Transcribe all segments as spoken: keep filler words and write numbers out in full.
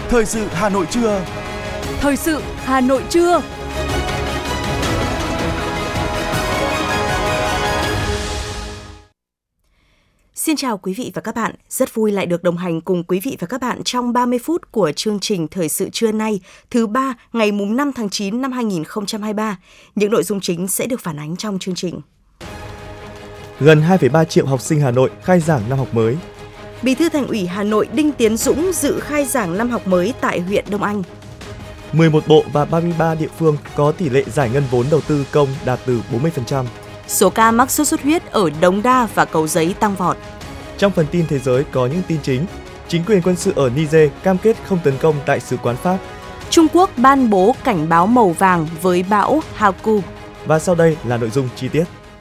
Thời sự Hà Nội trưa. Thời sự Hà Nội trưa. Xin chào quý vị và các bạn, rất vui lại được đồng hành cùng quý vị và các bạn trong ba mươi phút của chương trình Thời sự trưa nay, thứ ba, ngày năm tháng chín năm hai nghìn không trăm hai mươi ba. Những nội dung chính sẽ được phản ánh trong chương trình. Gần hai phẩy ba triệu học sinh Hà Nội khai giảng năm học mới. Bí thư Thành ủy Hà Nội Đinh Tiến Dũng dự khai giảng năm học mới tại huyện Đông Anh. mười một bộ và ba mươi ba địa phương có tỷ lệ giải ngân vốn đầu tư công đạt từ bốn mươi phần trăm. Số ca mắc sốt xuất huyết ở Đống Đa và Cầu Giấy tăng vọt. Trong phần tin thế giới có những tin chính. Chính quyền quân sự ở Niger cam kết không tấn công đại sứ quán Pháp. Trung Quốc ban bố cảnh báo màu vàng với bão Hagyu. Và sau đây là nội dung chi tiết.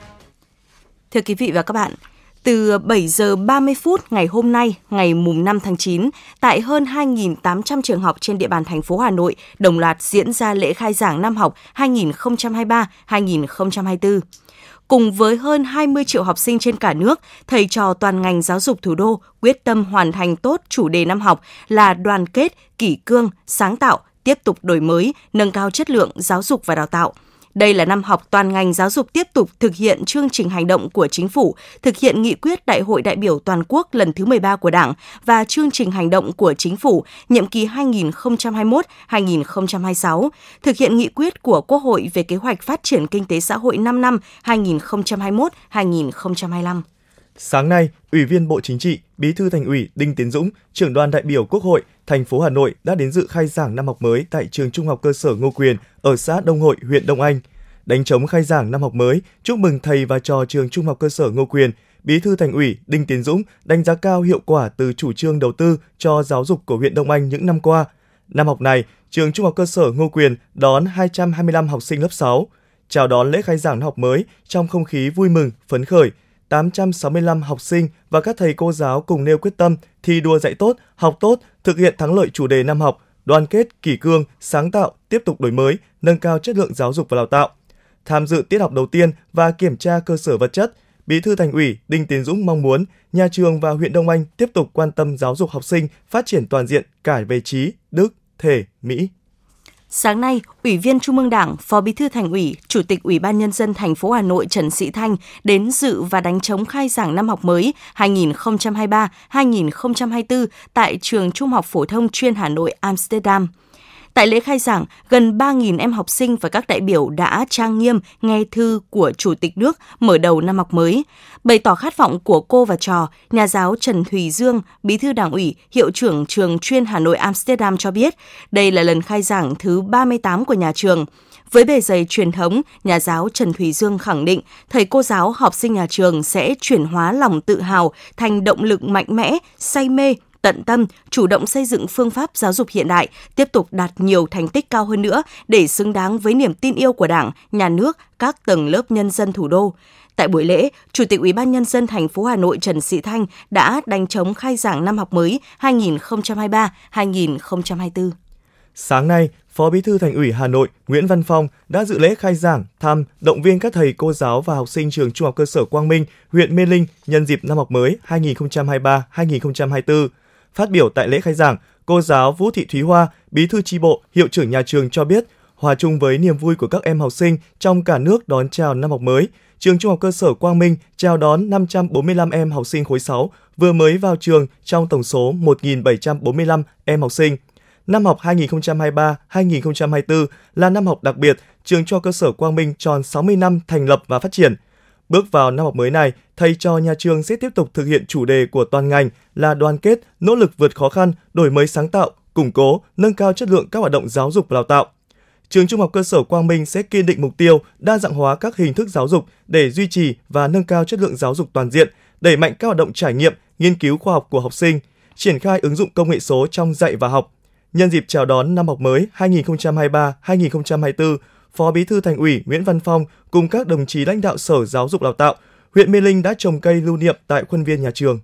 Thưa quý vị và các bạn, từ bảy giờ ba mươi phút ngày hôm nay, ngày năm tháng chín, tại hơn hai nghìn tám trăm trường học trên địa bàn thành phố Hà Nội đồng loạt diễn ra lễ khai giảng năm học hai nghìn không trăm hai mươi ba hai nghìn không trăm hai mươi tư. Cùng với hơn hai mươi triệu học sinh trên cả nước, thầy trò toàn ngành giáo dục thủ đô quyết tâm hoàn thành tốt chủ đề năm học là đoàn kết, kỷ cương, sáng tạo, tiếp tục đổi mới, nâng cao chất lượng giáo dục và đào tạo. Đây là năm học toàn ngành giáo dục tiếp tục thực hiện chương trình hành động của Chính phủ, thực hiện nghị quyết Đại hội đại biểu toàn quốc lần thứ mười ba của Đảng và chương trình hành động của Chính phủ nhiệm kỳ hai nghìn không trăm hai mươi mốt đến hai nghìn không trăm hai mươi sáu, thực hiện nghị quyết của Quốc hội về kế hoạch phát triển kinh tế xã hội năm năm hai nghìn không trăm hai mươi mốt đến hai nghìn không trăm hai mươi lăm. Sáng nay, Ủy viên Bộ Chính trị, Bí thư Thành ủy Đinh Tiến Dũng, trưởng đoàn đại biểu Quốc hội thành phố Hà Nội đã đến dự khai giảng năm học mới tại trường Trung học cơ sở Ngô Quyền ở xã Đông Hội, huyện Đông Anh. Đánh trống khai giảng năm học mới, chúc mừng thầy và trò trường Trung học cơ sở Ngô Quyền, Bí thư Thành ủy Đinh Tiến Dũng đánh giá cao hiệu quả từ chủ trương đầu tư cho giáo dục của huyện Đông Anh những năm qua. Năm học này, trường Trung học cơ sở Ngô Quyền đón hai trăm hai mươi lăm học sinh lớp sáu. Chào đón lễ khai giảng năm học mới trong không khí vui mừng, phấn khởi. tám trăm sáu mươi lăm học sinh và các thầy cô giáo cùng nêu quyết tâm thi đua dạy tốt, học tốt, thực hiện thắng lợi chủ đề năm học, đoàn kết, kỷ cương, sáng tạo, tiếp tục đổi mới, nâng cao chất lượng giáo dục và đào tạo. Tham dự tiết học đầu tiên và kiểm tra cơ sở vật chất, Bí thư Thành ủy Đinh Tiến Dũng mong muốn nhà trường và huyện Đông Anh tiếp tục quan tâm giáo dục học sinh phát triển toàn diện cả về trí, đức, thể, mỹ. Sáng nay, Ủy viên Trung ương Đảng, Phó Bí thư Thành ủy, Chủ tịch Ủy ban Nhân dân thành phố Hà Nội Trần Sĩ Thanh đến dự và đánh trống khai giảng năm học mới hai nghìn không trăm hai mươi ba hai nghìn không trăm hai mươi tư tại trường Trung học phổ thông chuyên Hà Nội Amsterdam. Tại lễ khai giảng, gần ba nghìn em học sinh và các đại biểu đã trang nghiêm nghe thư của Chủ tịch nước mở đầu năm học mới. Bày tỏ khát vọng của cô và trò, nhà giáo Trần Thùy Dương, Bí thư Đảng ủy, Hiệu trưởng trường chuyên Hà Nội Amsterdam cho biết, đây là lần khai giảng thứ ba mươi tám của nhà trường. Với bề dày truyền thống, nhà giáo Trần Thùy Dương khẳng định thầy cô giáo, học sinh nhà trường sẽ chuyển hóa lòng tự hào thành động lực mạnh mẽ, say mê, tận tâm, chủ động xây dựng phương pháp giáo dục hiện đại, tiếp tục đạt nhiều thành tích cao hơn nữa để xứng đáng với niềm tin yêu của Đảng, Nhà nước, các tầng lớp nhân dân thủ đô. Tại buổi lễ, Chủ tịch Ủy ban Nhân dân thành phố Hà Nội Trần Sĩ Thanh đã đánh trống khai giảng năm học mới hai nghìn không trăm hai mươi ba hai nghìn không trăm hai mươi tư. Sáng nay, Phó Bí thư Thành ủy Hà Nội Nguyễn Văn Phong đã dự lễ khai giảng, thăm, động viên các thầy cô giáo và học sinh trường Trung học cơ sở Quang Minh, huyện Mê Linh nhân dịp năm học mới hai nghìn không trăm hai mươi ba hai nghìn không trăm hai mươi tư. Phát biểu tại lễ khai giảng, cô giáo Vũ Thị Thúy Hoa, Bí thư chi bộ, Hiệu trưởng nhà trường cho biết, hòa chung với niềm vui của các em học sinh trong cả nước đón chào năm học mới, trường Trung học cơ sở Quang Minh chào đón năm trăm bốn mươi lăm em học sinh khối sáu vừa mới vào trường trong tổng số một nghìn bảy trăm bốn mươi lăm em học sinh. Năm học hai nghìn không trăm hai mươi ba hai nghìn không trăm hai mươi tư là năm học đặc biệt, trường Trung học cơ sở Quang Minh tròn sáu mươi năm thành lập và phát triển. Bước vào năm học mới này, thầy trò nhà trường sẽ tiếp tục thực hiện chủ đề của toàn ngành là đoàn kết, nỗ lực vượt khó khăn, đổi mới sáng tạo, củng cố, nâng cao chất lượng các hoạt động giáo dục và đào tạo. Trường Trung học cơ sở Quang Minh sẽ kiên định mục tiêu đa dạng hóa các hình thức giáo dục để duy trì và nâng cao chất lượng giáo dục toàn diện, đẩy mạnh các hoạt động trải nghiệm, nghiên cứu khoa học của học sinh, triển khai ứng dụng công nghệ số trong dạy và học. Nhân dịp chào đón năm học mới hai nghìn không trăm hai mươi ba hai nghìn không trăm hai mươi tư, Phó Bí thư Thành ủy Nguyễn Văn Phong cùng các đồng chí lãnh đạo Sở Giáo dục Đào tạo, huyện Mê Linh đã trồng cây lưu niệm tại khuôn viên nhà trường.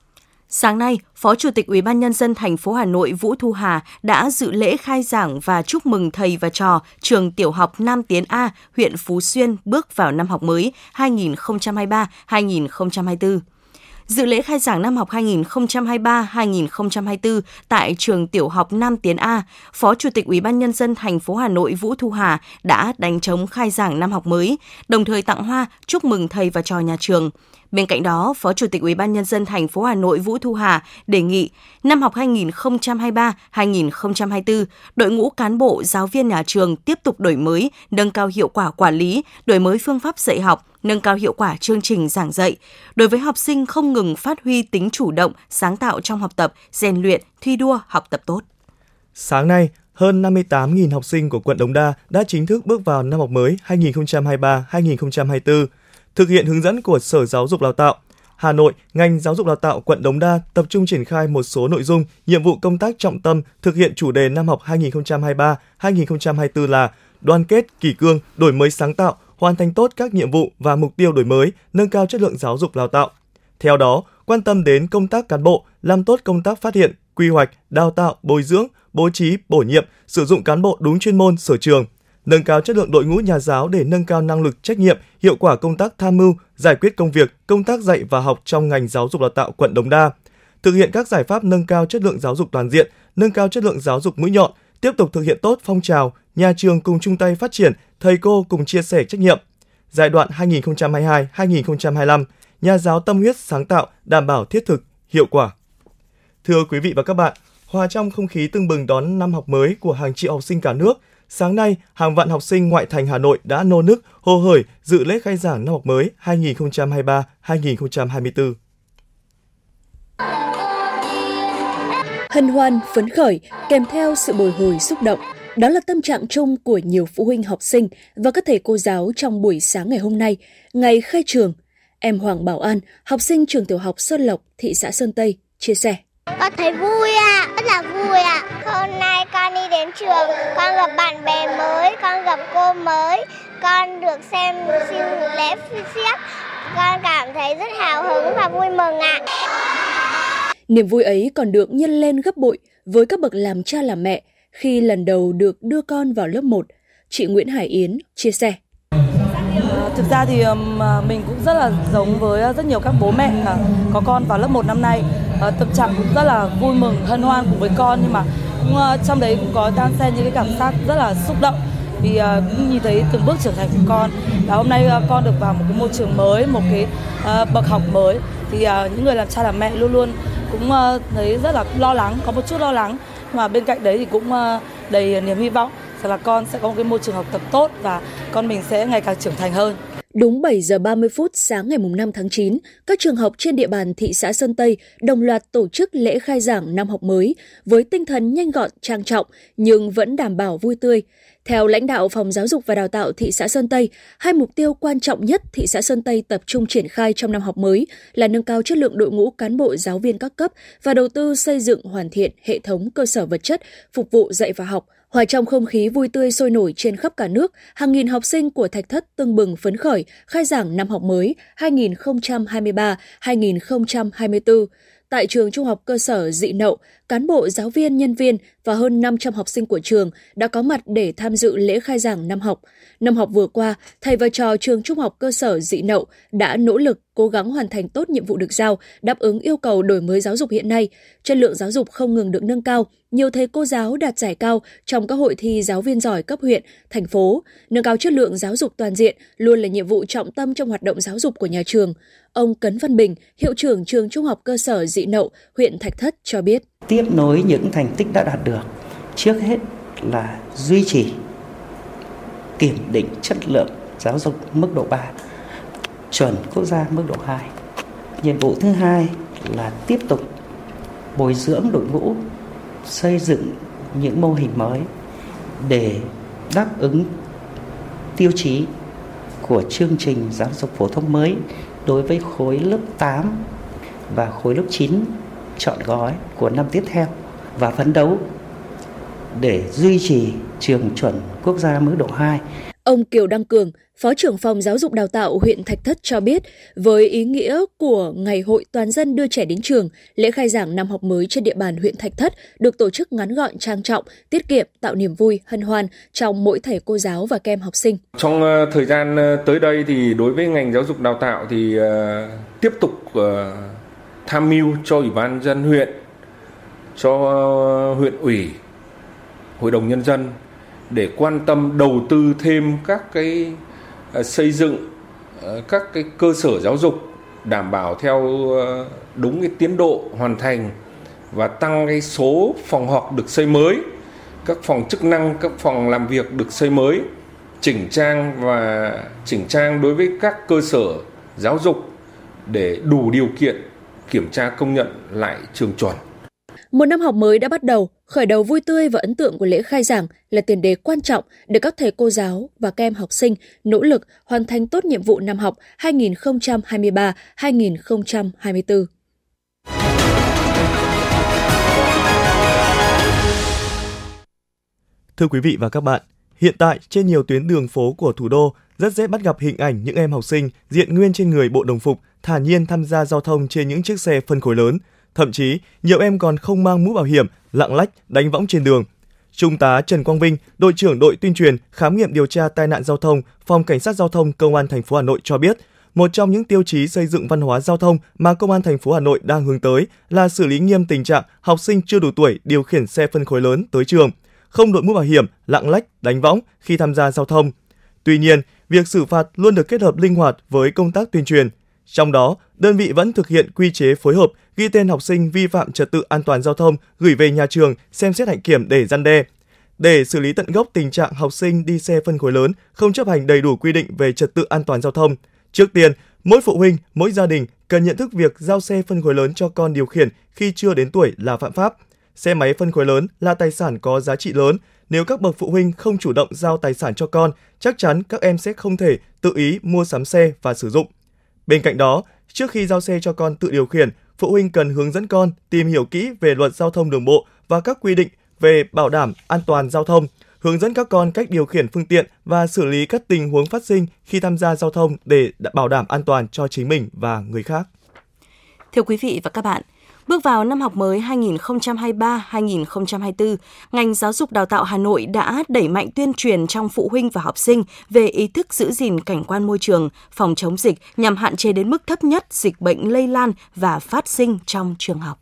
Sáng nay, Phó Chủ tịch Ủy ban Nhân dân thành phố Hà Nội Vũ Thu Hà đã dự lễ khai giảng và chúc mừng thầy và trò trường tiểu học Nam Tiến A, huyện Phú Xuyên bước vào năm học mới hai nghìn không trăm hai mươi ba hai nghìn không trăm hai mươi tư. Dự lễ khai giảng năm học hai nghìn không trăm hai mươi ba hai nghìn không trăm hai mươi tư tại trường tiểu học Nam Tiến A, Phó Chủ tịch Ủy ban Nhân dân thành phố Hà Nội Vũ Thu Hà đã đánh trống khai giảng năm học mới, đồng thời tặng hoa chúc mừng thầy và trò nhà trường. Bên cạnh đó, Phó Chủ tịch Ủy ban Nhân dân thành phố Hà Nội Vũ Thu Hà đề nghị năm học hai nghìn không trăm hai mươi ba hai nghìn không trăm hai mươi tư, đội ngũ cán bộ, giáo viên nhà trường tiếp tục đổi mới, nâng cao hiệu quả quản lý, đổi mới phương pháp dạy học, nâng cao hiệu quả chương trình giảng dạy. Đối với học sinh không ngừng phát huy tính chủ động, sáng tạo trong học tập, rèn luyện, thi đua, học tập tốt. Sáng nay, hơn năm mươi tám nghìn học sinh của quận Đống Đa đã chính thức bước vào năm học mới hai nghìn không trăm hai mươi ba hai nghìn không trăm hai mươi tư. Thực hiện hướng dẫn của Sở Giáo dục Đào tạo, Hà Nội, ngành Giáo dục Đào tạo quận Đống Đa tập trung triển khai một số nội dung, nhiệm vụ công tác trọng tâm thực hiện chủ đề năm học hai nghìn không trăm hai mươi ba hai nghìn không trăm hai mươi tư là đoàn kết, kỷ cương, đổi mới sáng tạo, hoàn thành tốt các nhiệm vụ và mục tiêu đổi mới, nâng cao chất lượng giáo dục đào tạo. Theo đó, quan tâm đến công tác cán bộ, làm tốt công tác phát hiện, quy hoạch, đào tạo, bồi dưỡng, bố trí, bổ nhiệm, sử dụng cán bộ đúng chuyên môn sở trường, nâng cao chất lượng đội ngũ nhà giáo để nâng cao năng lực, trách nhiệm, hiệu quả công tác tham mưu, giải quyết công việc, công tác dạy và học trong ngành giáo dục đào tạo quận Đống Đa. Thực hiện các giải pháp nâng cao chất lượng giáo dục toàn diện, nâng cao chất lượng giáo dục mũi nhọn, tiếp tục thực hiện tốt phong trào nhà trường cùng chung tay phát triển, thầy cô cùng chia sẻ trách nhiệm. Giai đoạn hai nghìn không trăm hai mươi hai đến hai nghìn không trăm hai mươi lăm, nhà giáo tâm huyết sáng tạo, đảm bảo thiết thực, hiệu quả. Thưa quý vị và các bạn, hòa trong không khí tưng bừng đón năm học mới của hàng triệu học sinh cả nước, sáng nay, hàng vạn học sinh ngoại thành Hà Nội đã nô nức, hồ hởi dự lễ khai giảng năm học mới hai nghìn không trăm hai mươi ba hai nghìn không trăm hai mươi tư. Hân hoan, phấn khởi, kèm theo sự bồi hồi xúc động. Đó là tâm trạng chung của nhiều phụ huynh học sinh và các thầy cô giáo trong buổi sáng ngày hôm nay, ngày khai trường. Em Hoàng Bảo An, học sinh trường tiểu học Sơn Lộc, thị xã Sơn Tây, chia sẻ. Con thấy vui ạ, à, rất là vui ạ. À. Hôm nay con đi đến trường, con gặp bạn bè mới, con gặp cô mới, con được xem siêu lễ xiếc. Con cảm thấy rất hào hứng và vui mừng ạ. À. Niềm vui ấy còn được nhân lên gấp bội với các bậc làm cha làm mẹ khi lần đầu được đưa con vào lớp một. Chị Nguyễn Hải Yến chia sẻ. Thực ra thì mình cũng rất là giống với rất nhiều các bố mẹ có con vào lớp một năm nay. Tâm trạng cũng rất là vui mừng, hân hoan cùng với con, nhưng mà cũng, trong đấy cũng có đan xen những cái cảm giác rất là xúc động vì cũng nhìn thấy từng bước trưởng thành của con. Và hôm nay con được vào một cái môi trường mới, một cái bậc học mới, thì những người làm cha làm mẹ luôn luôn cũng thấy rất là lo lắng, có một chút lo lắng, nhưng mà bên cạnh đấy thì cũng đầy niềm hy vọng rằng là con sẽ có một cái môi trường học tập tốt và con mình sẽ ngày càng trưởng thành hơn. Đúng bảy giờ ba mươi phút sáng ngày năm tháng chín, các trường học trên địa bàn thị xã Sơn Tây đồng loạt tổ chức lễ khai giảng năm học mới với tinh thần nhanh gọn, trang trọng nhưng vẫn đảm bảo vui tươi. Theo lãnh đạo Phòng Giáo dục và Đào tạo thị xã Sơn Tây, hai mục tiêu quan trọng nhất thị xã Sơn Tây tập trung triển khai trong năm học mới là nâng cao chất lượng đội ngũ cán bộ giáo viên các cấp và đầu tư xây dựng hoàn thiện hệ thống cơ sở vật chất phục vụ dạy và học. Hòa trong không khí vui tươi sôi nổi trên khắp cả nước, hàng nghìn học sinh của Thạch Thất tưng bừng phấn khởi khai giảng năm học mới hai nghìn không trăm hai mươi ba hai nghìn không trăm hai mươi tư. Tại trường Trung học cơ sở Dị Nậu, cán bộ, giáo viên, nhân viên và hơn năm trăm học sinh của trường đã có mặt để tham dự lễ khai giảng năm học. Năm học vừa qua, thầy và trò trường Trung học cơ sở Dị Nậu đã nỗ lực, cố gắng hoàn thành tốt nhiệm vụ được giao, đáp ứng yêu cầu đổi mới giáo dục hiện nay. Chất lượng giáo dục không ngừng được nâng cao, nhiều thầy cô giáo đạt giải cao trong các hội thi giáo viên giỏi cấp huyện, thành phố. Nâng cao chất lượng giáo dục toàn diện luôn là nhiệm vụ trọng tâm trong hoạt động giáo dục của nhà trường. Ông Cấn Văn Bình, hiệu trưởng trường Trung học cơ sở Dị Nậu, huyện Thạch Thất cho biết. Tiếp nối những thành tích đã đạt được, trước hết là duy trì, kiểm định chất lượng giáo dục mức độ ba, chuẩn quốc gia mức độ hai. Nhiệm vụ thứ hai là tiếp tục bồi dưỡng đội ngũ, xây dựng những mô hình mới để đáp ứng tiêu chí của chương trình giáo dục phổ thông mới đối với khối lớp tám và khối lớp chín chọn gói của năm tiếp theo, và phấn đấu để duy trì trường chuẩn quốc gia mức độ hai. Ông Kiều Đăng Cường, Phó trưởng phòng Giáo dục Đào tạo huyện Thạch Thất cho biết, với ý nghĩa của Ngày hội toàn dân đưa trẻ đến trường, lễ khai giảng năm học mới trên địa bàn huyện Thạch Thất được tổ chức ngắn gọn, trang trọng, tiết kiệm, tạo niềm vui, hân hoan trong mỗi thầy cô giáo và các em học sinh. Trong uh, thời gian uh, tới đây thì đối với ngành giáo dục đào tạo thì uh, tiếp tục uh, tham mưu cho Ủy ban nhân dân huyện, cho huyện ủy, Hội đồng Nhân dân để quan tâm đầu tư thêm các cái xây dựng các cái cơ sở giáo dục đảm bảo theo đúng cái tiến độ hoàn thành và tăng cái số phòng học được xây mới, các phòng chức năng, các phòng làm việc được xây mới, chỉnh trang và chỉnh trang đối với các cơ sở giáo dục để đủ điều kiện kiểm tra công nhận lại trường chuẩn. Một năm học mới đã bắt đầu, khởi đầu vui tươi và ấn tượng của lễ khai giảng là tiền đề quan trọng để các thầy cô giáo và các em học sinh nỗ lực hoàn thành tốt nhiệm vụ năm học hai nghìn không trăm hai mươi ba hai nghìn không trăm hai mươi tư. Thưa quý vị và các bạn, hiện tại trên nhiều tuyến đường phố của thủ đô rất dễ bắt gặp hình ảnh những em học sinh diện nguyên trên người bộ đồng phục thản nhiên tham gia giao thông trên những chiếc xe phân khối lớn. Thậm chí, nhiều em còn không mang mũ bảo hiểm, lạng lách, đánh võng trên đường. Trung tá Trần Quang Vinh, đội trưởng đội tuyên truyền, khám nghiệm điều tra tai nạn giao thông, Phòng Cảnh sát Giao thông Công an thành phố Hà Nội cho biết, một trong những tiêu chí xây dựng văn hóa giao thông mà Công an thành phố Hà Nội đang hướng tới là xử lý nghiêm tình trạng học sinh chưa đủ tuổi điều khiển xe phân khối lớn tới trường, không đội mũ bảo hiểm, lạng lách, đánh võng khi tham gia giao thông. Tuy nhiên, việc xử phạt luôn được kết hợp linh hoạt với công tác tuyên truyền. Trong đó, đơn vị vẫn thực hiện quy chế phối hợp, ghi tên học sinh vi phạm trật tự an toàn giao thông, gửi về nhà trường xem xét hạnh kiểm để răn đe. Để xử lý tận gốc tình trạng học sinh đi xe phân khối lớn không chấp hành đầy đủ quy định về trật tự an toàn giao thông, trước tiên, mỗi phụ huynh, mỗi gia đình cần nhận thức việc giao xe phân khối lớn cho con điều khiển khi chưa đến tuổi là phạm pháp. Xe máy phân khối lớn là tài sản có giá trị lớn. Nếu các bậc phụ huynh không chủ động giao tài sản cho con, chắc chắn các em sẽ không thể tự ý mua sắm xe và sử dụng. Bên cạnh đó, trước khi giao xe cho con tự điều khiển, phụ huynh cần hướng dẫn con tìm hiểu kỹ về luật giao thông đường bộ và các quy định về bảo đảm an toàn giao thông, hướng dẫn các con cách điều khiển phương tiện và xử lý các tình huống phát sinh khi tham gia giao thông để bảo đảm an toàn cho chính mình và người khác. Thưa quý vị và các bạn, bước vào năm học mới hai nghìn không trăm hai mươi ba hai nghìn không trăm hai mươi tư, ngành giáo dục đào tạo Hà Nội đã đẩy mạnh tuyên truyền trong phụ huynh và học sinh về ý thức giữ gìn cảnh quan môi trường, phòng chống dịch nhằm hạn chế đến mức thấp nhất dịch bệnh lây lan và phát sinh trong trường học.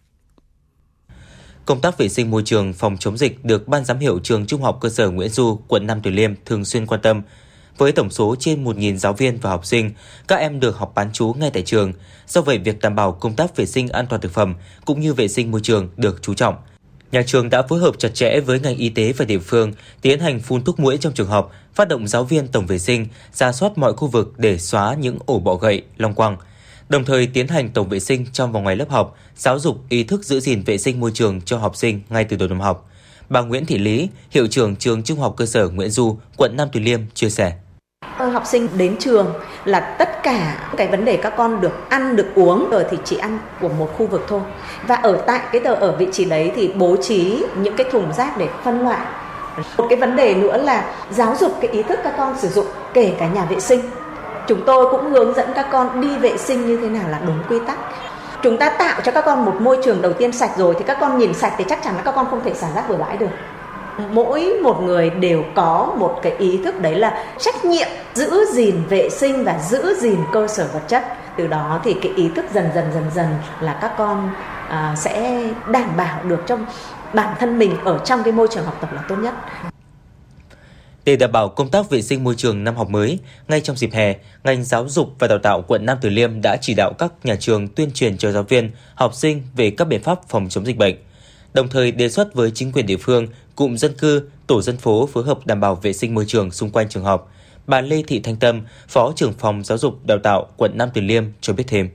Công tác vệ sinh môi trường, phòng chống dịch được Ban giám hiệu trường Trung học cơ sở Nguyễn Du, quận Nam Từ Liêm thường xuyên quan tâm. Với tổng số trên một nghìn giáo viên và học sinh, các em được học bán trú ngay tại trường. Do vậy, việc đảm bảo công tác vệ sinh an toàn thực phẩm cũng như vệ sinh môi trường được chú trọng. Nhà trường đã phối hợp chặt chẽ với ngành y tế và địa phương, tiến hành phun thuốc muỗi trong trường học, phát động giáo viên tổng vệ sinh, rà soát mọi khu vực để xóa những ổ bọ gậy, long quăng. Đồng thời tiến hành tổng vệ sinh trong và ngoài lớp học, giáo dục ý thức giữ gìn vệ sinh môi trường cho học sinh ngay từ đầu năm học. Bà Nguyễn Thị Lý, hiệu trưởng trường Trung học cơ sở Nguyễn Du, quận Nam Từ Liêm chia sẻ. Học sinh đến trường là tất cả cái vấn đề các con được ăn, được uống rồi thì chỉ ăn của một khu vực thôi. Và ở tại cái tờ ở vị trí đấy thì bố trí những cái thùng rác để phân loại. Một cái vấn đề nữa là giáo dục cái ý thức các con sử dụng kể cả nhà vệ sinh. Chúng tôi cũng hướng dẫn các con đi vệ sinh như thế nào là đúng quy tắc. Chúng ta tạo cho các con một môi trường đầu tiên sạch rồi thì các con nhìn sạch thì chắc chắn là các con không thể xả rác bừa bãi được. Mỗi một người đều có một cái ý thức đấy là trách nhiệm giữ gìn vệ sinh và giữ gìn cơ sở vật chất. Từ đó thì cái ý thức dần dần dần dần là các con à, sẽ đảm bảo được trong bản thân mình ở trong cái môi trường học tập là tốt nhất. Để đảm bảo công tác vệ sinh môi trường năm học mới, ngay trong dịp hè, ngành giáo dục và đào tạo quận Nam Từ Liêm đã chỉ đạo các nhà trường tuyên truyền cho giáo viên, học sinh về các biện pháp phòng chống dịch bệnh. Đồng thời đề xuất với chính quyền địa phương, cụm dân cư, tổ dân phố phối hợp đảm bảo vệ sinh môi trường xung quanh trường học. Bà Lê Thị Thanh Tâm, Phó trưởng phòng giáo dục đào tạo quận Nam Từ Liêm cho biết thêm.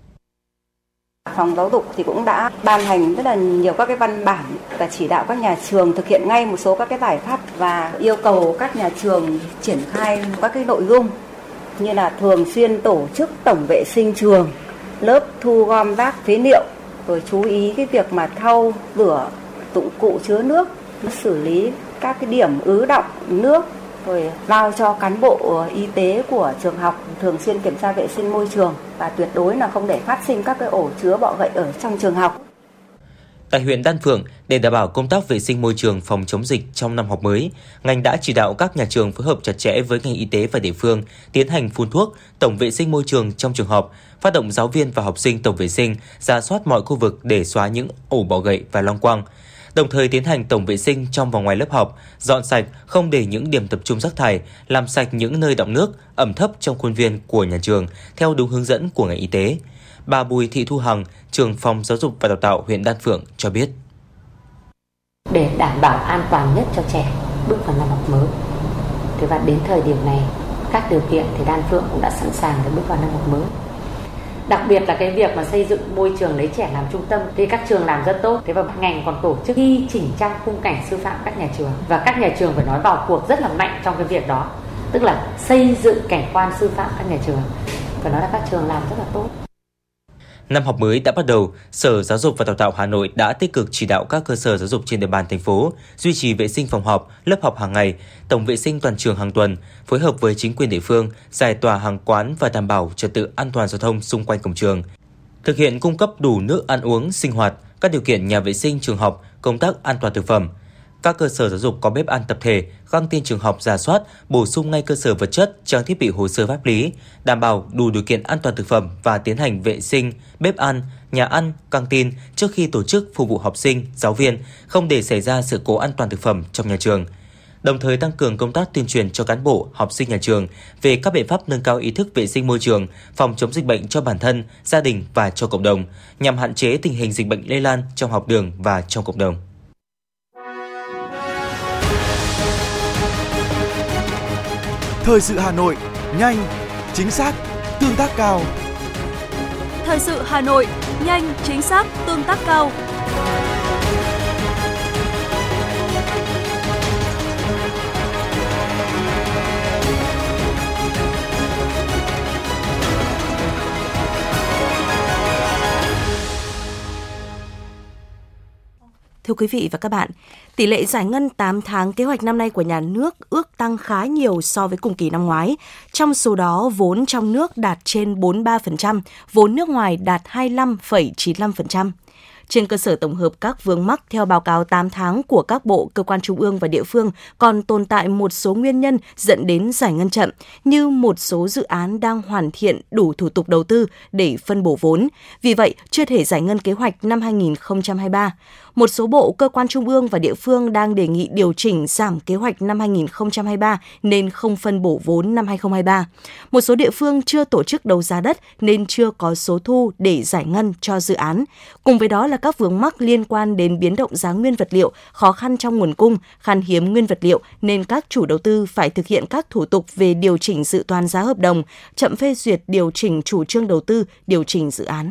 Phòng giáo dục thì cũng đã ban hành rất là nhiều các cái văn bản và chỉ đạo các nhà trường thực hiện ngay một số các cái giải pháp và yêu cầu các nhà trường triển khai các cái nội dung như là thường xuyên tổ chức tổng vệ sinh trường, lớp thu gom rác phế liệu, rồi chú ý cái việc mà thau rửa dụng cụ chứa nước, xử lý các cái điểm ứ đọng nước, rồi giao cho cán bộ y tế của trường học thường xuyên kiểm tra vệ sinh môi trường và tuyệt đối là không để phát sinh các cái ổ chứa bọ gậy ở trong trường học. Tại huyện Đan Phượng, để đảm bảo công tác vệ sinh môi trường phòng chống dịch trong năm học mới, ngành đã chỉ đạo các nhà trường phối hợp chặt chẽ với ngành y tế và địa phương tiến hành phun thuốc, tổng vệ sinh môi trường trong trường học, phát động giáo viên và học sinh tổng vệ sinh, rà soát mọi khu vực để xóa những ổ bọ gậy và long quăng. Đồng thời tiến hành tổng vệ sinh trong và ngoài lớp học, dọn sạch, không để những điểm tập trung rác thải, làm sạch những nơi đọng nước, ẩm thấp trong khuôn viên của nhà trường theo đúng hướng dẫn của ngành y tế. Bà Bùi Thị Thu Hằng, trưởng phòng giáo dục và đào tạo huyện Đan Phượng cho biết. Để đảm bảo an toàn nhất cho trẻ bước vào năm học mới. Thế và đến thời điểm này, các điều kiện thì Đan Phượng cũng đã sẵn sàng để bước vào năm học mới. Đặc biệt là cái việc mà xây dựng môi trường lấy trẻ làm trung tâm thì các trường làm rất tốt. Thế và ngành còn tổ chức thi chỉnh trang khung cảnh sư phạm các nhà trường, và các nhà trường phải nói vào cuộc rất là mạnh trong cái việc đó, tức là xây dựng cảnh quan sư phạm các nhà trường. Phải nói là các trường làm rất là tốt. Năm học mới đã bắt đầu, Sở Giáo dục và Đào tạo Hà Nội đã tích cực chỉ đạo các cơ sở giáo dục trên địa bàn thành phố duy trì vệ sinh phòng học, lớp học hàng ngày, tổng vệ sinh toàn trường hàng tuần, phối hợp với chính quyền địa phương giải tỏa hàng quán và đảm bảo trật tự an toàn giao thông xung quanh cổng trường. Thực hiện cung cấp đủ nước ăn uống, sinh hoạt, các điều kiện nhà vệ sinh trường học, công tác an toàn thực phẩm. Các cơ sở giáo dục có bếp ăn tập thể, căng tin trường học rà soát, bổ sung ngay cơ sở vật chất, trang thiết bị hồ sơ pháp lý, đảm bảo đủ điều kiện an toàn thực phẩm và tiến hành vệ sinh bếp ăn, nhà ăn, căng tin trước khi tổ chức phục vụ học sinh, giáo viên, không để xảy ra sự cố an toàn thực phẩm trong nhà trường. Đồng thời tăng cường công tác tuyên truyền cho cán bộ, học sinh nhà trường về các biện pháp nâng cao ý thức vệ sinh môi trường, phòng chống dịch bệnh cho bản thân, gia đình và cho cộng đồng, nhằm hạn chế tình hình dịch bệnh lây lan trong học đường và trong cộng đồng. Thời sự Hà Nội, nhanh, chính xác, tương tác cao. Thời sự Hà Nội, nhanh, chính xác, tương tác cao. Thưa quý vị và các bạn, tỷ lệ giải ngân tám tháng kế hoạch năm nay của nhà nước ước tăng khá nhiều so với cùng kỳ năm ngoái. Trong số đó, vốn trong nước đạt trên bốn mươi ba phần trăm, vốn nước ngoài đạt hai mươi lăm phẩy chín mươi lăm phần trăm. Trên cơ sở tổng hợp các vướng mắc theo báo cáo tám tháng của các bộ, cơ quan trung ương và địa phương, còn tồn tại một số nguyên nhân dẫn đến giải ngân chậm, như một số dự án đang hoàn thiện đủ thủ tục đầu tư để phân bổ vốn. Vì vậy, chưa thể giải ngân kế hoạch năm hai nghìn không trăm hai mươi ba. Một số bộ, cơ quan trung ương và địa phương đang đề nghị điều chỉnh giảm kế hoạch năm hai nghìn không trăm hai mươi ba nên không phân bổ vốn năm hai nghìn không trăm hai mươi ba. Một số địa phương chưa tổ chức đấu giá đất nên chưa có số thu để giải ngân cho dự án. Cùng với đó là các vướng mắc liên quan đến biến động giá nguyên vật liệu, khó khăn trong nguồn cung, khan hiếm nguyên vật liệu nên các chủ đầu tư phải thực hiện các thủ tục về điều chỉnh dự toán giá hợp đồng, chậm phê duyệt điều chỉnh chủ trương đầu tư, điều chỉnh dự án.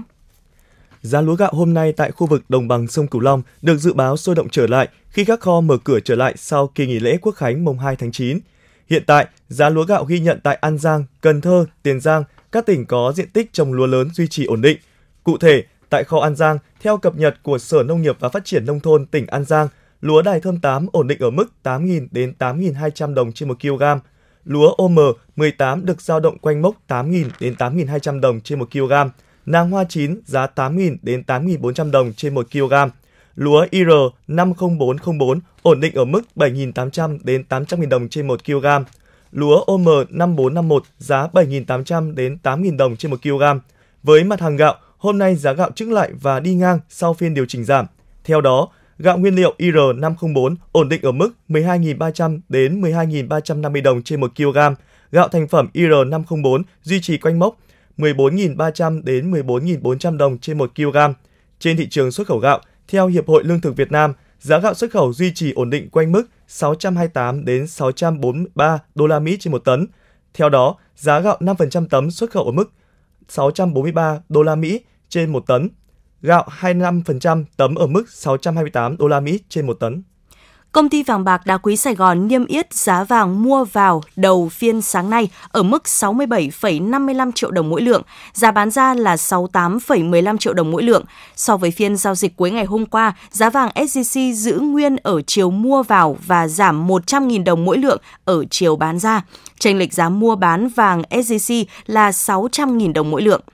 Giá lúa gạo hôm nay tại khu vực đồng bằng sông Cửu Long được dự báo sôi động trở lại khi các kho mở cửa trở lại sau kỳ nghỉ lễ Quốc khánh mùng hai tháng chín. Hiện tại, giá lúa gạo ghi nhận tại An Giang, Cần Thơ, Tiền Giang, các tỉnh có diện tích trồng lúa lớn duy trì ổn định. Cụ thể, tại kho An Giang, theo cập nhật của Sở Nông nghiệp và Phát triển Nông thôn tỉnh An Giang, lúa Đài Thơm tám ổn định ở mức tám nghìn đến tám nghìn hai trăm đồng trên một kg. Lúa O M mười tám được dao động quanh mốc tám nghìn đến tám nghìn hai trăm đồng trên một kg. Nang hoa chín giá tám nghìn đến tám nghìn bốn trăm đồng trên một kg. Lúa I R năm không bốn không bốn ổn định ở mức bảy nghìn tám trăm đến tám trăm nghìn đồng trên một kg. Lúa O M năm bốn năm một giá bảy nghìn tám trăm đến tám nghìn đồng trên một kg. Với mặt hàng gạo, hôm nay giá gạo chững lại và đi ngang sau phiên điều chỉnh giảm. Theo đó, gạo nguyên liệu I R năm không bốn ổn định ở mức mười hai nghìn ba trăm đến mười hai nghìn ba trăm năm mươi đồng trên một kg. Gạo thành phẩm I R năm không bốn duy trì quanh mốc mười bốn nghìn ba trăm đến mười bốn nghìn bốn trăm đồng trên một kg. Trên thị trường xuất khẩu gạo, theo Hiệp hội Lương thực Việt Nam, giá gạo xuất khẩu duy trì ổn định quanh mức sáu trăm hai mươi tám đến sáu trăm bốn mươi ba đô la Mỹ trên một tấn. Theo đó, giá gạo năm phần trăm tấm xuất khẩu ở mức sáu trăm bốn mươi ba đô la Mỹ trên một tấn. Gạo hai mươi lăm phần trăm tấm ở mức sáu trăm hai mươi tám đô la Mỹ trên một tấn. Công ty vàng bạc đá quý Sài Gòn niêm yết giá vàng mua vào đầu phiên sáng nay ở mức sáu mươi bảy phẩy năm mươi lăm triệu đồng mỗi lượng, giá bán ra là sáu mươi tám phẩy mười lăm triệu đồng mỗi lượng. So với phiên giao dịch cuối ngày hôm qua, giá vàng ét gi xê giữ nguyên ở chiều mua vào và giảm một trăm nghìn đồng mỗi lượng ở chiều bán ra. Chênh lệch giá mua bán vàng ét gi xê là sáu trăm nghìn đồng mỗi lượng.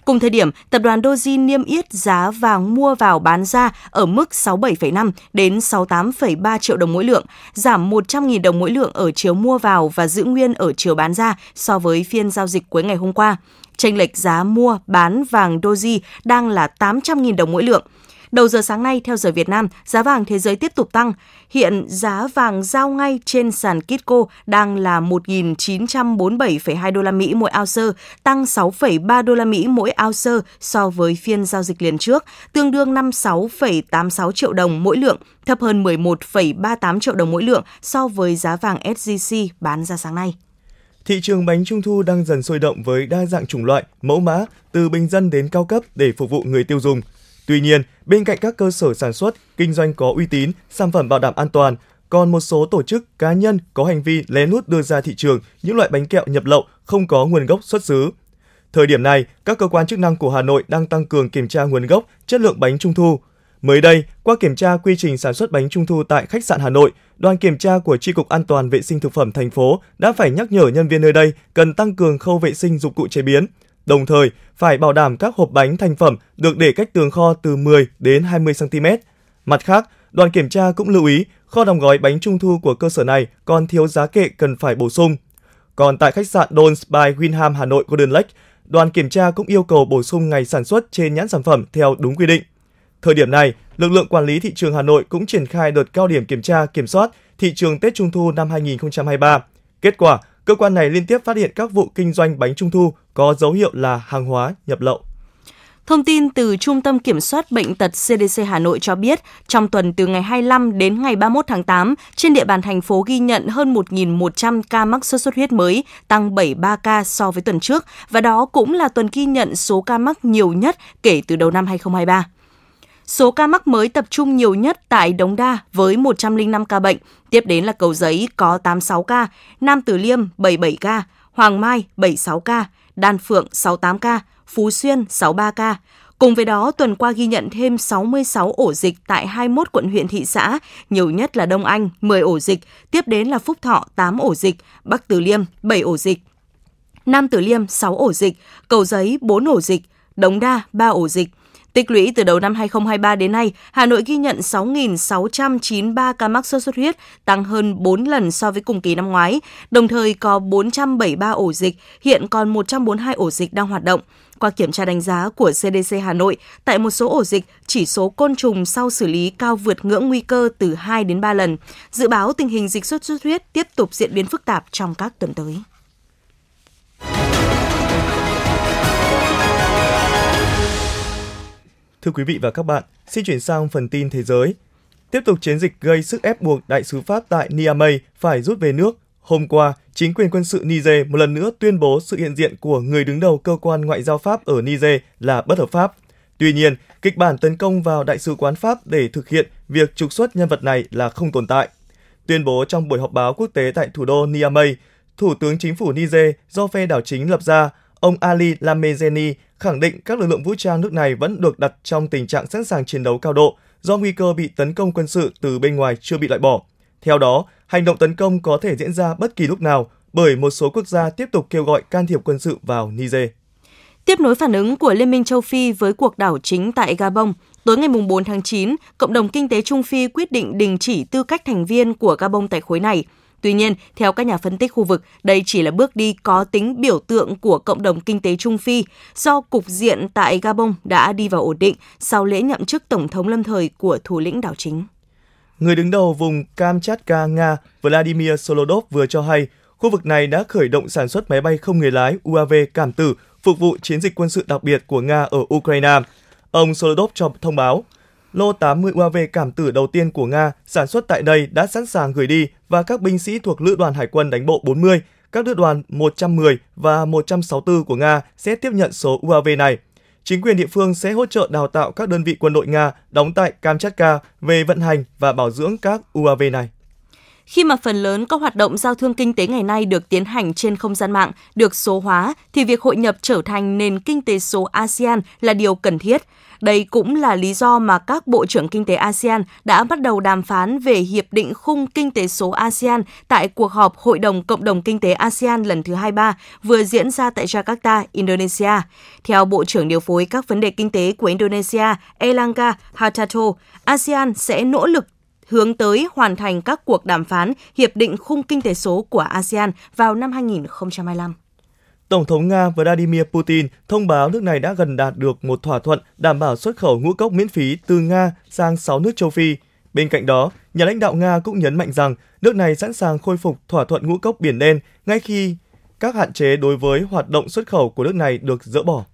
Cùng thời điểm, tập đoàn Doji niêm yết giá vàng mua vào bán ra ở mức sáu mươi bảy phẩy năm đến sáu mươi tám phẩy ba triệu đồng mỗi lượng, giảm một trăm nghìn đồng mỗi lượng ở chiều mua vào và giữ nguyên ở chiều bán ra so với phiên giao dịch cuối ngày hôm qua. Chênh lệch giá mua bán vàng Doji đang là tám trăm nghìn đồng mỗi lượng. Đầu giờ sáng nay, theo giờ Việt Nam, giá vàng thế giới tiếp tục tăng. Hiện giá vàng giao ngay trên sàn Kitco đang là một nghìn chín trăm bốn mươi bảy phẩy hai đô la Mỹ mỗi ounce, tăng sáu phẩy ba đô la Mỹ mỗi ounce so với phiên giao dịch liền trước, tương đương năm mươi sáu phẩy tám mươi sáu triệu đồng mỗi lượng, thấp hơn mười một phẩy ba mươi tám triệu đồng mỗi lượng so với giá vàng ét gi xê bán ra sáng nay. Thị trường bánh trung thu đang dần sôi động với đa dạng chủng loại, mẫu mã, từ bình dân đến cao cấp để phục vụ người tiêu dùng. Tuy nhiên, bên cạnh các cơ sở sản xuất, kinh doanh có uy tín, sản phẩm bảo đảm an toàn, còn một số tổ chức, cá nhân có hành vi lén lút đưa ra thị trường những loại bánh kẹo nhập lậu không có nguồn gốc xuất xứ. Thời điểm này, các cơ quan chức năng của Hà Nội đang tăng cường kiểm tra nguồn gốc, chất lượng bánh trung thu. Mới đây, qua kiểm tra quy trình sản xuất bánh trung thu tại khách sạn Hà Nội, đoàn kiểm tra của Chi cục An toàn vệ sinh thực phẩm thành phố đã phải nhắc nhở nhân viên nơi đây cần tăng cường khâu vệ sinh dụng cụ chế biến. Đồng thời, phải bảo đảm các hộp bánh thành phẩm được để cách tường kho từ mười đến hai mươi xăng-ti-mét. Mặt khác, đoàn kiểm tra cũng lưu ý kho đóng gói bánh trung thu của cơ sở này còn thiếu giá kệ cần phải bổ sung. Còn tại khách sạn Dons by Winham Hà Nội Golden Lake, đoàn kiểm tra cũng yêu cầu bổ sung ngày sản xuất trên nhãn sản phẩm theo đúng quy định. Thời điểm này, lực lượng quản lý thị trường Hà Nội cũng triển khai đợt cao điểm kiểm tra, kiểm soát thị trường Tết Trung thu năm hai nghìn không trăm hai mươi ba. Kết quả, cơ quan này liên tiếp phát hiện các vụ kinh doanh bánh trung thu có dấu hiệu là hàng hóa nhập lậu. Thông tin từ Trung tâm Kiểm soát Bệnh tật xê đê xê Hà Nội cho biết, trong tuần từ ngày hai mươi lăm đến ngày ba mươi mốt tháng tám, trên địa bàn thành phố ghi nhận hơn một nghìn một trăm ca mắc sốt xuất huyết mới, tăng bảy mươi ba ca so với tuần trước, và đó cũng là tuần ghi nhận số ca mắc nhiều nhất kể từ đầu năm hai nghìn không trăm hai mươi ba. Số ca mắc mới tập trung nhiều nhất tại Đống Đa với một trăm lẻ năm ca bệnh, tiếp đến là Cầu Giấy có tám mươi sáu ca, Nam Từ Liêm bảy mươi bảy ca, Hoàng Mai bảy mươi sáu ca, Đan Phượng sáu mươi tám ca, Phú Xuyên sáu mươi ba ca. Cùng với đó, tuần qua ghi nhận thêm sáu mươi sáu ổ dịch tại hai mươi mốt quận huyện thị xã, nhiều nhất là Đông Anh mười ổ dịch, tiếp đến là Phúc Thọ tám ổ dịch, Bắc Từ Liêm bảy ổ dịch, Nam Từ Liêm sáu ổ dịch, Cầu Giấy bốn ổ dịch, Đống Đa ba ổ dịch. Tích lũy từ đầu năm hai nghìn không trăm hai mươi ba đến nay, Hà Nội ghi nhận sáu nghìn sáu trăm chín mươi ba ca mắc sốt xuất huyết, tăng hơn bốn lần so với cùng kỳ năm ngoái. Đồng thời có bốn trăm bảy mươi ba ổ dịch, hiện còn một trăm bốn mươi hai ổ dịch đang hoạt động. Qua kiểm tra đánh giá của xê đê xê Hà Nội, tại một số ổ dịch, chỉ số côn trùng sau xử lý cao vượt ngưỡng nguy cơ từ hai đến ba lần. Dự báo tình hình dịch sốt xuất huyết tiếp tục diễn biến phức tạp trong các tuần tới. Thưa quý vị và các bạn, xin chuyển sang phần tin thế giới. Tiếp tục chiến dịch gây sức ép buộc đại sứ Pháp tại Niamey phải rút về nước. Hôm qua, chính quyền quân sự Niger một lần nữa tuyên bố sự hiện diện của người đứng đầu cơ quan ngoại giao Pháp ở Niger là bất hợp pháp. Tuy nhiên, kịch bản tấn công vào đại sứ quán Pháp để thực hiện việc trục xuất nhân vật này là không tồn tại. Tuyên bố trong buổi họp báo quốc tế tại thủ đô Niamey, Thủ tướng Chính phủ Niger do phe đảo chính lập ra, ông Ali Lamezeni khẳng định các lực lượng vũ trang nước này vẫn được đặt trong tình trạng sẵn sàng chiến đấu cao độ do nguy cơ bị tấn công quân sự từ bên ngoài chưa bị loại bỏ. Theo đó, hành động tấn công có thể diễn ra bất kỳ lúc nào bởi một số quốc gia tiếp tục kêu gọi can thiệp quân sự vào Niger. Tiếp nối phản ứng của Liên minh châu Phi với cuộc đảo chính tại Gabon, tối ngày bốn tháng chín, Cộng đồng Kinh tế Trung Phi quyết định đình chỉ tư cách thành viên của Gabon tại khối này. Tuy nhiên, theo các nhà phân tích khu vực, đây chỉ là bước đi có tính biểu tượng của Cộng đồng Kinh tế Trung Phi do cục diện tại Gabon đã đi vào ổn định sau lễ nhậm chức Tổng thống lâm thời của thủ lĩnh đảo chính. Người đứng đầu vùng Kamchatka, Nga, Vladimir Solodov vừa cho hay khu vực này đã khởi động sản xuất máy bay không người lái u a vê cảm tử phục vụ chiến dịch quân sự đặc biệt của Nga ở Ukraine. Ông Solodov cho thông báo, lô tám mươi u a vê cảm tử đầu tiên của Nga sản xuất tại đây đã sẵn sàng gửi đi và các binh sĩ thuộc Lữ đoàn Hải quân đánh bộ bốn mươi, các lữ đoàn một trăm mười và một trăm sáu mươi tư của Nga sẽ tiếp nhận số u a vê này. Chính quyền địa phương sẽ hỗ trợ đào tạo các đơn vị quân đội Nga đóng tại Kamchatka về vận hành và bảo dưỡng các u a vê này. Khi mà phần lớn các hoạt động giao thương kinh tế ngày nay được tiến hành trên không gian mạng, được số hóa, thì việc hội nhập trở thành nền kinh tế số a sê an là điều cần thiết. Đây cũng là lý do mà các bộ trưởng kinh tế a sê an đã bắt đầu đàm phán về Hiệp định Khung Kinh tế số a sê an tại cuộc họp Hội đồng Cộng đồng Kinh tế a sê an lần thứ hai mươi ba vừa diễn ra tại Jakarta, Indonesia. Theo Bộ trưởng điều phối các vấn đề kinh tế của Indonesia, Airlangga Hartarto, a sê an sẽ nỗ lực hướng tới hoàn thành các cuộc đàm phán Hiệp định Khung Kinh tế số của a sê an vào năm hai nghìn không trăm hai mươi lăm. Tổng thống Nga Vladimir Putin thông báo nước này đã gần đạt được một thỏa thuận đảm bảo xuất khẩu ngũ cốc miễn phí từ Nga sang sáu nước châu Phi. Bên cạnh đó, nhà lãnh đạo Nga cũng nhấn mạnh rằng nước này sẵn sàng khôi phục thỏa thuận ngũ cốc Biển Đen ngay khi các hạn chế đối với hoạt động xuất khẩu của nước này được dỡ bỏ.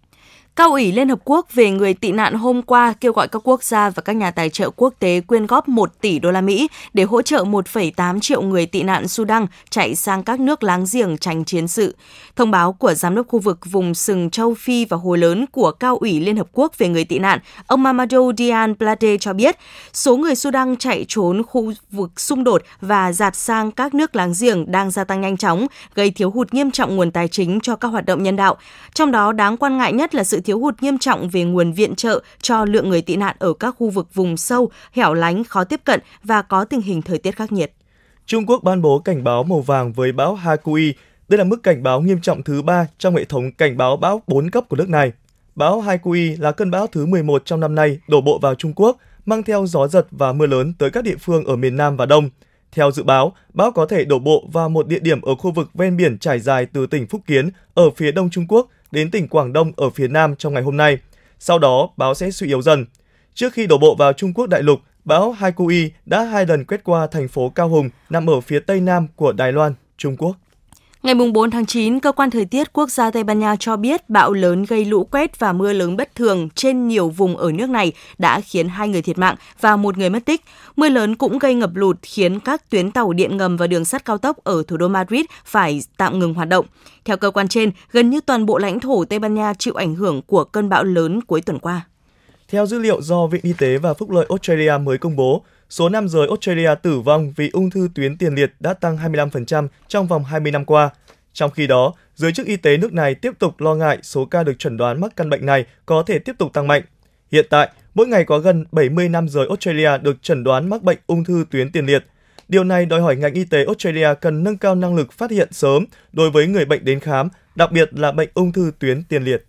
Cao ủy Liên Hợp Quốc về người tị nạn hôm qua kêu gọi các quốc gia và các nhà tài trợ quốc tế quyên góp một tỷ đô la Mỹ để hỗ trợ một phẩy tám triệu người tị nạn Sudan chạy sang các nước láng giềng tránh chiến sự. Thông báo của Giám đốc khu vực vùng sừng châu Phi và Hồ Lớn của Cao ủy Liên Hợp Quốc về người tị nạn, ông Mamadou Dian Plate cho biết, số người Sudan chạy trốn khu vực xung đột và dạt sang các nước láng giềng đang gia tăng nhanh chóng, gây thiếu hụt nghiêm trọng nguồn tài chính cho các hoạt động nhân đạo. Trong đó, đáng quan ngại nhất là sự thiếu hụt nghiêm trọng về nguồn viện trợ cho lượng người tị nạn ở các khu vực vùng sâu, hẻo lánh, khó tiếp cận và có tình hình thời tiết khắc nghiệt. Trung Quốc ban bố cảnh báo màu vàng với bão Haikui. Đây là mức cảnh báo nghiêm trọng thứ ba trong hệ thống cảnh báo bão bốn cấp của nước này. Bão Haikui là cơn bão thứ mười một trong năm nay đổ bộ vào Trung Quốc, mang theo gió giật và mưa lớn tới các địa phương ở miền Nam và Đông. Theo dự báo, bão có thể đổ bộ vào một địa điểm ở khu vực ven biển trải dài từ tỉnh Phúc Kiến ở phía đông Trung Quốc đến tỉnh Quảng Đông ở phía nam trong ngày hôm nay. Sau đó, bão sẽ suy yếu dần. Trước khi đổ bộ vào Trung Quốc đại lục, bão Haikui đã hai lần quét qua thành phố Cao Hùng nằm ở phía tây nam của Đài Loan, Trung Quốc. Ngày bốn tháng chín, Cơ quan Thời tiết Quốc gia Tây Ban Nha cho biết bão lớn gây lũ quét và mưa lớn bất thường trên nhiều vùng ở nước này đã khiến hai người thiệt mạng và một người mất tích. Mưa lớn cũng gây ngập lụt khiến các tuyến tàu điện ngầm và đường sắt cao tốc ở thủ đô Madrid phải tạm ngừng hoạt động. Theo cơ quan trên, gần như toàn bộ lãnh thổ Tây Ban Nha chịu ảnh hưởng của cơn bão lớn cuối tuần qua. Theo dữ liệu do Viện Y tế và Phúc lợi Australia mới công bố, số nam giới Australia tử vong vì ung thư tuyến tiền liệt đã tăng hai mươi lăm phần trăm trong vòng hai mươi năm qua. Trong khi đó, giới chức y tế nước này tiếp tục lo ngại số ca được chẩn đoán mắc căn bệnh này có thể tiếp tục tăng mạnh. Hiện tại, mỗi ngày có gần bảy mươi nam giới Australia được chẩn đoán mắc bệnh ung thư tuyến tiền liệt. Điều này đòi hỏi ngành y tế Australia cần nâng cao năng lực phát hiện sớm đối với người bệnh đến khám, đặc biệt là bệnh ung thư tuyến tiền liệt.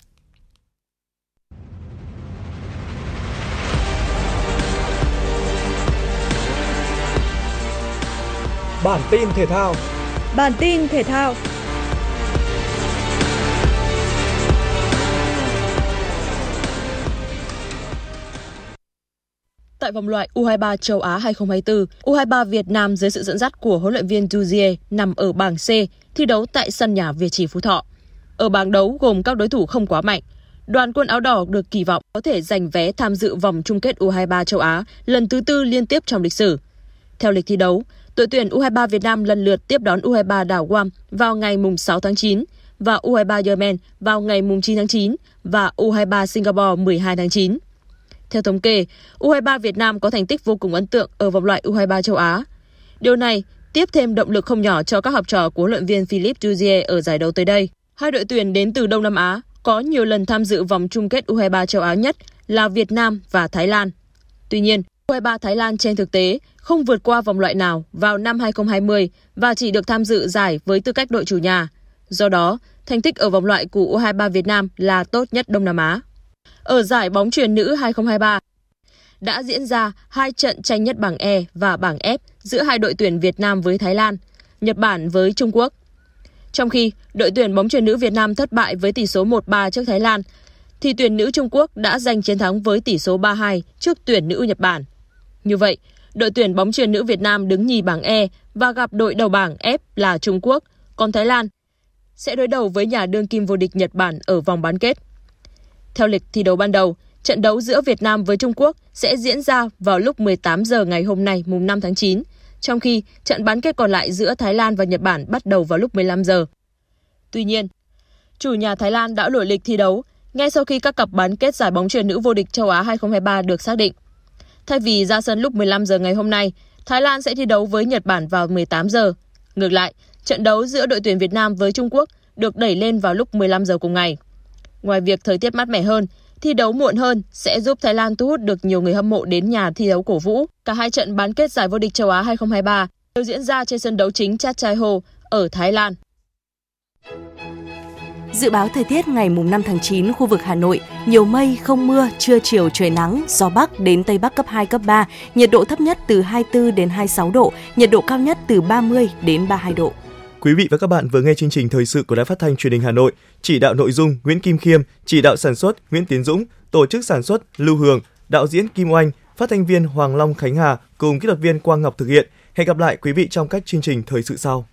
Bản tin thể thao. Bản tin thể thao. Tại vòng loại u hai ba châu Á hai không hai tư, u hai ba Việt Nam dưới sự dẫn dắt của huấn luyện viên Duzier nằm ở bảng C, thi đấu tại sân nhà Việt Trì Phú Thọ. Ở bảng đấu gồm các đối thủ không quá mạnh, đoàn quân áo đỏ được kỳ vọng có thể giành vé tham dự vòng chung kết u hai ba châu Á lần thứ tư liên tiếp trong lịch sử. Theo lịch thi đấu, đội tuyển u hai ba Việt Nam lần lượt tiếp đón u hai ba đảo Guam vào ngày sáu tháng chín và u hai ba Yemen vào ngày chín tháng chín và u hai ba Singapore mười hai tháng chín. Theo thống kê, u hai ba Việt Nam có thành tích vô cùng ấn tượng ở vòng loại u hai ba châu Á. Điều này tiếp thêm động lực không nhỏ cho các học trò của huấn luyện viên Philippe Duzier ở giải đấu tới đây. Hai đội tuyển đến từ Đông Nam Á có nhiều lần tham dự vòng chung kết u hai ba châu Á nhất là Việt Nam và Thái Lan. Tuy nhiên, u hai ba Thái Lan trên thực tế không vượt qua vòng loại nào vào năm hai không hai không và chỉ được tham dự giải với tư cách đội chủ nhà. Do đó, thành tích ở vòng loại của u hai ba Việt Nam là tốt nhất Đông Nam Á. Ở giải bóng chuyền nữ hai không hai ba, đã diễn ra hai trận tranh nhất bảng E và bảng F giữa hai đội tuyển Việt Nam với Thái Lan, Nhật Bản với Trung Quốc. Trong khi đội tuyển bóng chuyền nữ Việt Nam thất bại với tỷ số một ba trước Thái Lan, thì tuyển nữ Trung Quốc đã giành chiến thắng với tỷ số ba hai trước tuyển nữ Nhật Bản. Như vậy, đội tuyển bóng chuyền nữ Việt Nam đứng nhì bảng E và gặp đội đầu bảng F là Trung Quốc, còn Thái Lan sẽ đối đầu với nhà đương kim vô địch Nhật Bản ở vòng bán kết. Theo lịch thi đấu ban đầu, trận đấu giữa Việt Nam với Trung Quốc sẽ diễn ra vào lúc mười tám giờ ngày hôm nay mùng năm tháng chín, trong khi trận bán kết còn lại giữa Thái Lan và Nhật Bản bắt đầu vào lúc mười lăm giờ. Tuy nhiên, chủ nhà Thái Lan đã đổi lịch thi đấu ngay sau khi các cặp bán kết giải bóng chuyền nữ vô địch châu Á hai không hai ba được xác định. Thay vì ra sân lúc mười lăm giờ ngày hôm nay, Thái Lan sẽ thi đấu với Nhật Bản vào mười tám giờ. Ngược lại, trận đấu giữa đội tuyển Việt Nam với Trung Quốc được đẩy lên vào lúc mười lăm giờ cùng ngày. Ngoài việc thời tiết mát mẻ hơn, thi đấu muộn hơn sẽ giúp Thái Lan thu hút được nhiều người hâm mộ đến nhà thi đấu cổ vũ. Cả hai trận bán kết giải vô địch châu Á hai không hai ba đều diễn ra trên sân đấu chính Chathai-ho ở Thái Lan. Dự báo thời tiết ngày năm tháng chín, khu vực Hà Nội, nhiều mây, không mưa, trưa chiều trời nắng, gió Bắc đến Tây Bắc cấp hai, cấp ba, nhiệt độ thấp nhất từ hai mươi tư đến hai mươi sáu độ, nhiệt độ cao nhất từ ba mươi đến ba mươi hai độ. Quý vị và các bạn vừa nghe chương trình thời sự của Đài Phát thanh Truyền hình Hà Nội, chỉ đạo nội dung Nguyễn Kim Khiêm, chỉ đạo sản xuất Nguyễn Tiến Dũng, tổ chức sản xuất Lưu Hường, đạo diễn Kim Oanh, phát thanh viên Hoàng Long Khánh Hà cùng kỹ thuật viên Quang Ngọc thực hiện. Hẹn gặp lại quý vị trong các chương trình thời sự sau.